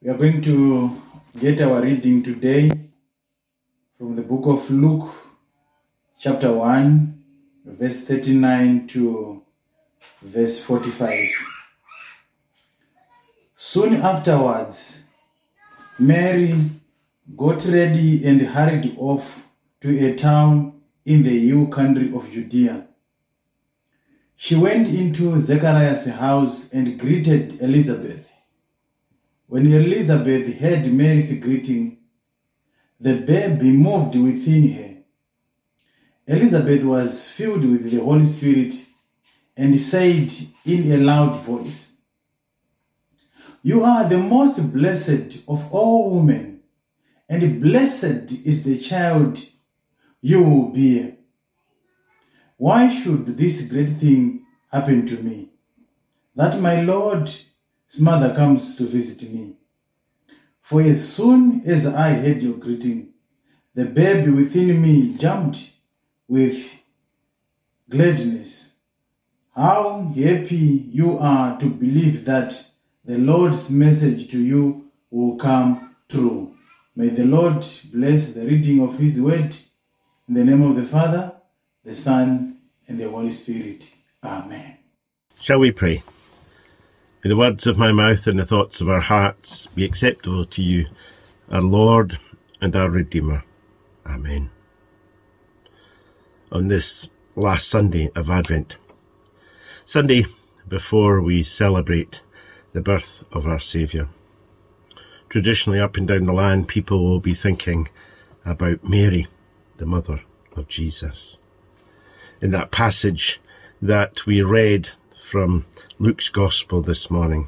We are going to get our reading today from the book of Luke, chapter 1, verse 39 to verse 45. Soon afterwards, Mary got ready and hurried off to a town in the hill country of Judea. She went into Zechariah's house and greeted Elizabeth. When Elizabeth heard Mary's greeting, the baby moved within her. Elizabeth was filled with the Holy Spirit and said in a loud voice, "You are the most blessed of all women, and blessed is the child you will bear. Why should this great thing happen to me, that my Lord's mother comes to visit me? For as soon as I heard your greeting, the baby within me jumped with gladness. How happy you are to believe that the Lord's message to you will come true." May the Lord bless the reading of His word. In the name of the Father, the Son, and the Holy Spirit. Amen. Shall we pray? May the words of my mouth and the thoughts of our hearts be acceptable to you, our Lord and our Redeemer. Amen. On this last Sunday of Advent, Sunday before we celebrate the birth of our Saviour, traditionally up and down the land people will be thinking about Mary, the mother of Jesus. In that passage that we read from Luke's Gospel this morning,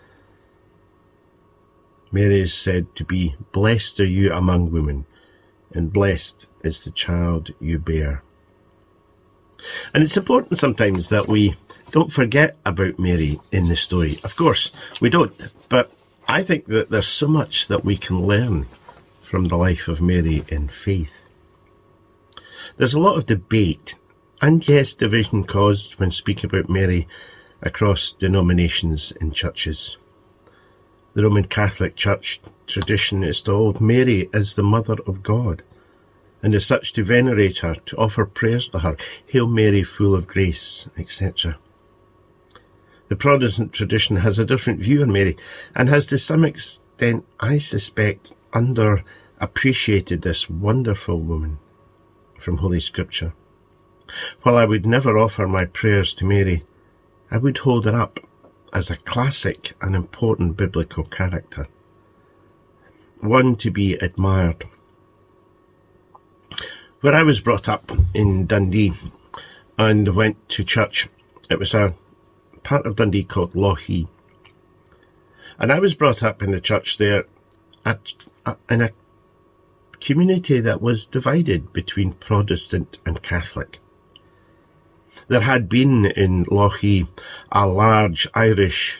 Mary is said to be, "Blessed are you among women, and blessed is the child you bear." And it's important sometimes that we don't forget about Mary in the story. Of course, we don't, but I think that there's so much that we can learn from the life of Mary in faith. There's a lot of debate and, yes, division caused when speaking about Mary across denominations in churches. The Roman Catholic Church tradition is to hold Mary as the Mother of God, and as such to venerate her, to offer prayers to her, "Hail Mary, full of grace," etc. The Protestant tradition has a different view on Mary, and has to some extent, I suspect, underappreciated this wonderful woman from Holy Scripture. While I would never offer my prayers to Mary, I would hold her up as a classic and important biblical character, one to be admired. Where I was brought up in Dundee and went to church, it was a part of Dundee called Lochee. And I was brought up in the church there in a community that was divided between Protestant and Catholic. There had been in Lochee a large Irish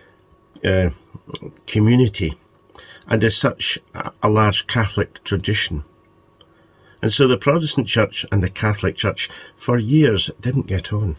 community, and as such a large Catholic tradition. And so the Protestant church and the Catholic church for years didn't get on.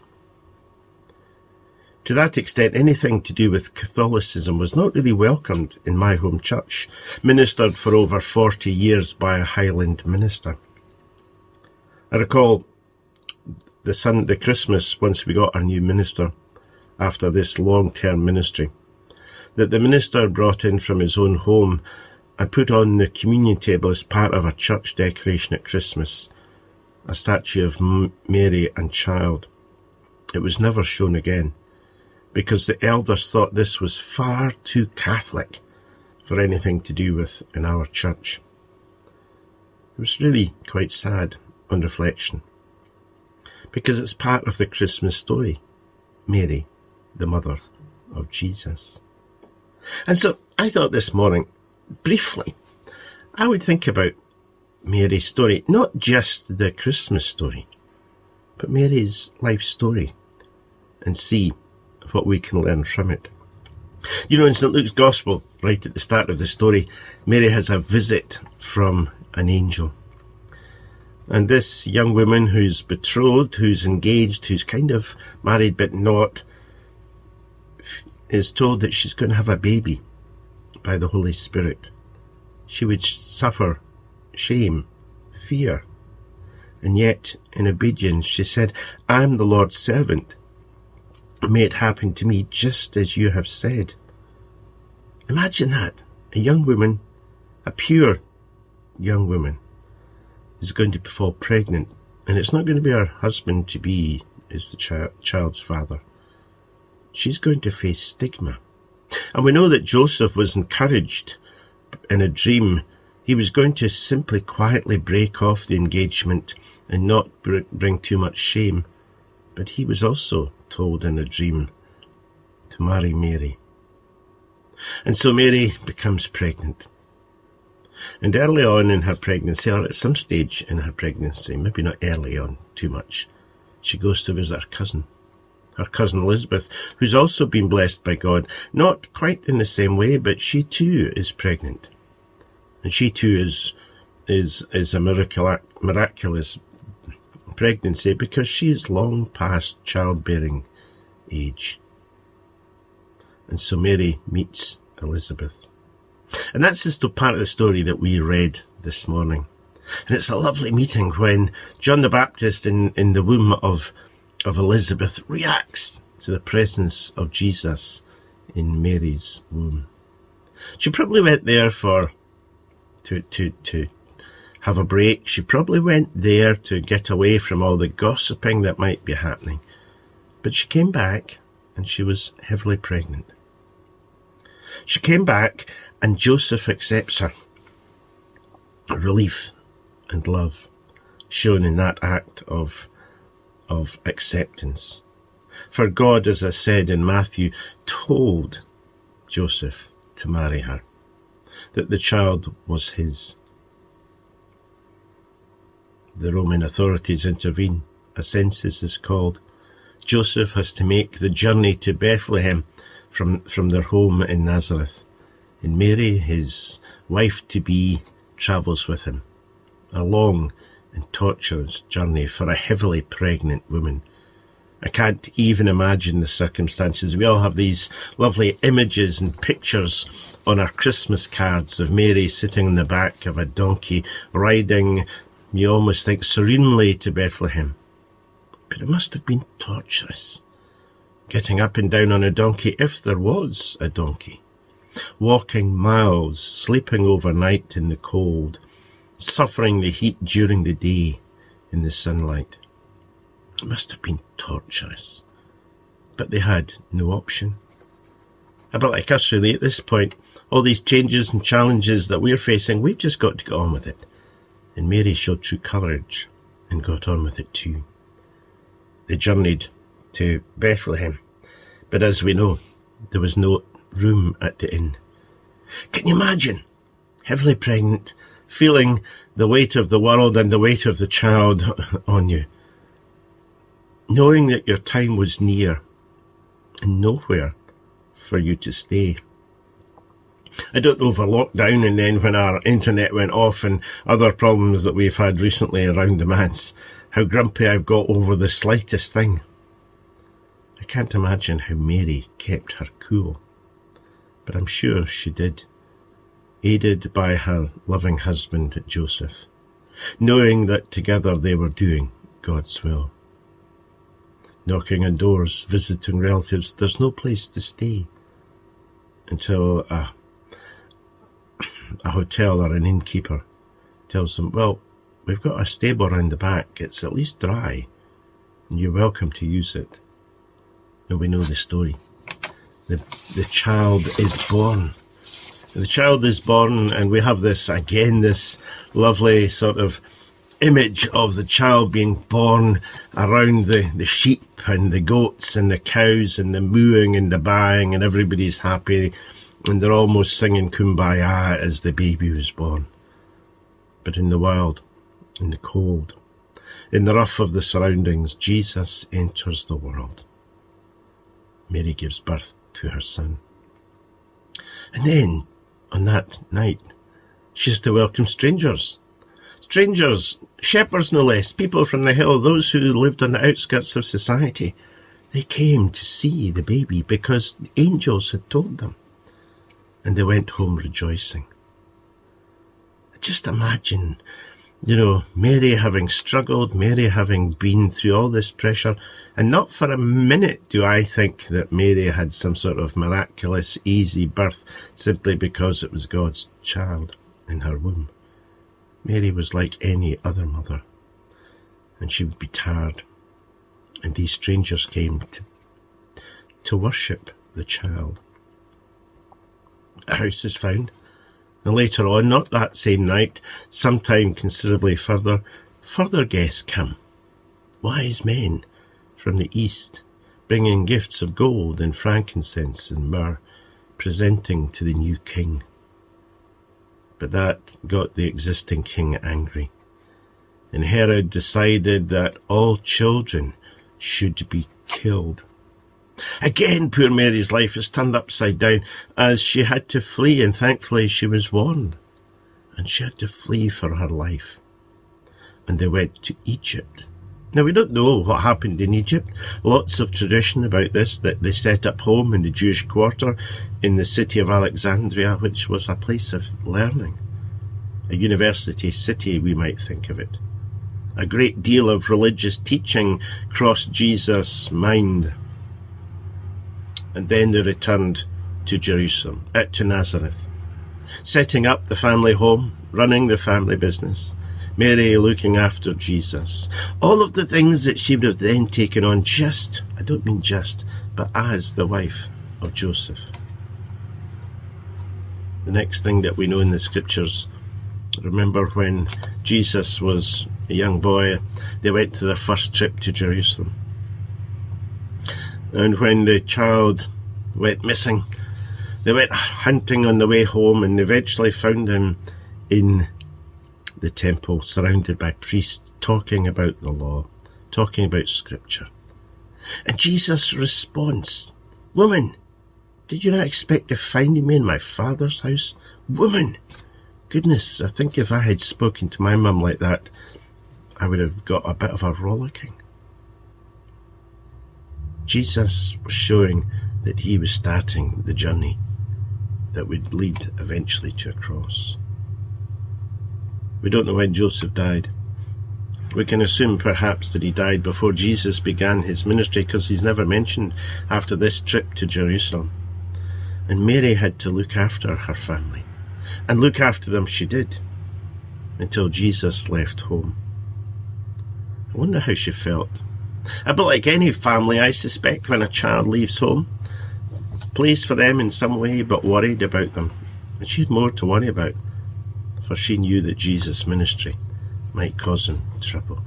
To that extent, anything to do with Catholicism was not really welcomed in my home church, ministered for over 40 years by a Highland minister. I recall the Christmas, once we got our new minister, after this long-term ministry, that the minister brought in from his own home and put on the communion table as part of a church decoration at Christmas a statue of Mary and Child. It was never shown again, because the elders thought this was far too Catholic for anything to do with in our church. It was really quite sad on reflection, because it's part of the Christmas story, Mary, the mother of Jesus. And so I thought this morning, briefly, I would think about Mary's story, not just the Christmas story, but Mary's life story, and see what we can learn from it. You know, in St. Luke's Gospel, right at the start of the story, Mary has a visit from an angel. And this young woman who's betrothed, who's engaged, who's kind of married but not, is told that she's going to have a baby. by the Holy Spirit. She would suffer shame, fear. And yet, in obedience, she said, "I am the Lord's servant. May it happen to me just as you have said." Imagine that. A young woman, a pure young woman, is going to fall pregnant. And it's not going to be her husband-to-be is the child's father. She's going to face stigma. And we know that Joseph was encouraged in a dream. He was going to simply quietly break off the engagement and not bring too much shame. But he was also told in a dream to marry Mary. And so Mary becomes pregnant. And early on in her pregnancy, or at some stage in her pregnancy, maybe not early on too much, she goes to visit her cousin Elizabeth, who's also been blessed by God, not quite in the same way, but she too is pregnant. And she too is a miraculous pregnancy because she is long past childbearing age. And so Mary meets Elizabeth. And that's just a part of the story that we read this morning. And it's a lovely meeting when John the Baptist in the womb of Elizabeth reacts to the presence of Jesus in Mary's womb. She probably went there to have a break. She probably went there to get away from all the gossiping that might be happening. But she came back and she was heavily pregnant. She came back and Joseph accepts her. Relief and love shown in that act of acceptance. For God, as I said in Matthew, told Joseph to marry her, that the child was his. The Roman authorities intervene. A census is called. Joseph has to make the journey to Bethlehem from their home in Nazareth. And Mary, his wife-to-be, travels with him. A long and torturous journey for a heavily pregnant woman. I can't even imagine the circumstances. We all have these lovely images and pictures on our Christmas cards of Mary sitting on the back of a donkey, riding, you almost think, serenely to Bethlehem. But it must have been torturous, getting up and down on a donkey, if there was a donkey, walking miles, sleeping overnight in the cold, suffering the heat during the day in the sunlight. It must have been torturous. But they had no option. A bit like us really at this point. All these changes and challenges that we're facing, we've just got to get on with it. And Mary showed true courage and got on with it too. They journeyed to Bethlehem. But as we know, there was no room at the inn. Can you imagine? Heavily pregnant, feeling the weight of the world and the weight of the child on you. Knowing that your time was near and nowhere for you to stay. I don't know, over lockdown and then when our internet went off and other problems that we've had recently around the manse, how grumpy I've got over the slightest thing. I can't imagine how Mary kept her cool, but I'm sure she did, aided by her loving husband Joseph, knowing that together they were doing God's will. Knocking on doors, visiting relatives, there's no place to stay until a hotel or an innkeeper tells them, well, we've got a stable round the back, it's at least dry, and you're welcome to use it. And we know the story. The child is born. The child is born, and we have this lovely sort of image of the child being born around the sheep and the goats and the cows and the mooing and the baaing, and everybody's happy and they're almost singing Kumbaya as the baby was born. But in the wild, in the cold, in the rough of the surroundings, Jesus enters the world. Mary gives birth to her son. And then, on that night, she has to welcome strangers. Strangers, shepherds no less, people from the hill, those who lived on the outskirts of society. They came to see the baby because the angels had told them. and they went home rejoicing. Just imagine, Mary having struggled, Mary having been through all this pressure, and not for a minute do I think that Mary had some sort of miraculous, easy birth simply because it was God's child in her womb. Mary was like any other mother, and she would be tired, and these strangers came to worship the child. A house is found, and later on, not that same night, sometime considerably further guests come, wise men from the east, bringing gifts of gold and frankincense and myrrh, presenting to the new king. But that got the existing king angry, and Herod decided that all children should be killed. Again, poor Mary's life is turned upside down as she had to flee, and thankfully she was warned, and she had to flee for her life. And they went to Egypt. Now, we don't know what happened in Egypt. Lots of tradition about this, that they set up home in the Jewish quarter in the city of Alexandria, which was a place of learning. A university city, we might think of it. A great deal of religious teaching crossed Jesus' mind. And then they returned to Jerusalem, to Nazareth, setting up the family home, running the family business, Mary looking after Jesus. All of the things that she would have then taken on but as the wife of Joseph. The next thing that we know in the scriptures, remember when Jesus was a young boy, they went to their first trip to Jerusalem. And when the child went missing, they went hunting on the way home and eventually found him in the temple, surrounded by priests, talking about the law, talking about scripture. And Jesus' response, "Woman, did you not expect to find me in my Father's house? Woman!" Goodness, I think if I had spoken to my mum like that, I would have got a bit of a rollicking. Jesus was showing that he was starting the journey that would lead eventually to a cross. We don't know when Joseph died. We can assume perhaps that he died before Jesus began his ministry, because he's never mentioned after this trip to Jerusalem. And Mary had to look after her family, and look after them she did, until Jesus left home. I wonder how she felt. A bit like any family, I suspect, when a child leaves home, pleased for them in some way, but worried about them. And she had more to worry about, for she knew that Jesus' ministry might cause him trouble.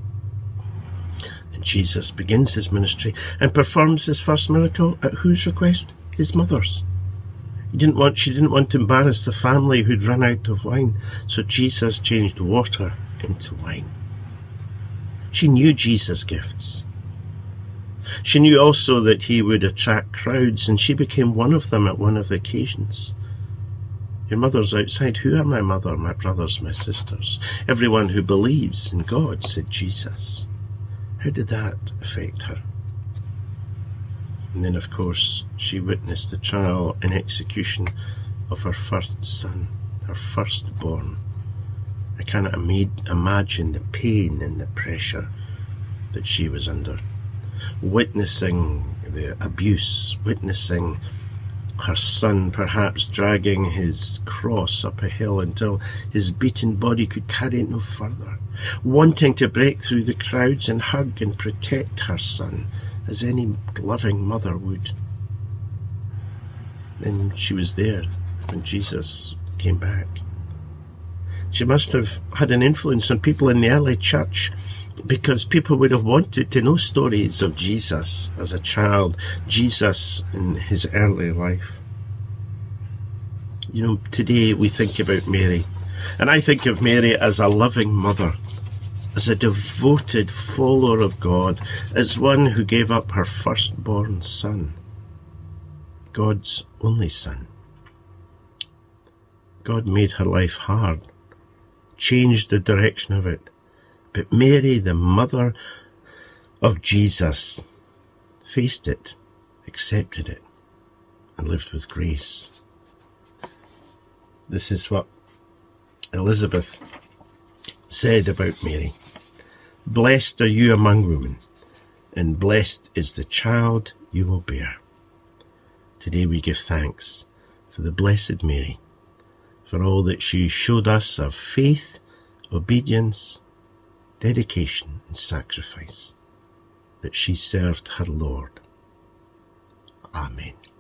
And Jesus begins his ministry and performs his first miracle at whose request? His mother's. She didn't want to embarrass the family who'd run out of wine, so Jesus changed water into wine. She knew Jesus' gifts. She knew also that he would attract crowds, and she became one of them at one of the occasions. Your mother's outside. Who are my mother, my brothers, my sisters? Everyone who believes in God, said Jesus. How did that affect her? And then, of course, she witnessed the trial and execution of her first son, her firstborn. I cannot imagine the pain and the pressure that she was under. Witnessing the abuse, witnessing her son perhaps dragging his cross up a hill until his beaten body could carry it no further, wanting to break through the crowds and hug and protect her son as any loving mother would. Then she was there when Jesus came back. She must have had an influence on people in the early church, because people would have wanted to know stories of Jesus as a child, Jesus in his early life. You know, today we think about Mary, and I think of Mary as a loving mother, as a devoted follower of God, as one who gave up her firstborn son, God's only son. God made her life hard, changed the direction of it. But Mary, the mother of Jesus, faced it, accepted it, and lived with grace. this is what Elizabeth said about Mary. Blessed are you among women, and blessed is the child you will bear. Today we give thanks for the Blessed Mary, for all that she showed us of faith, obedience, dedication and sacrifice, that she served her Lord. Amen.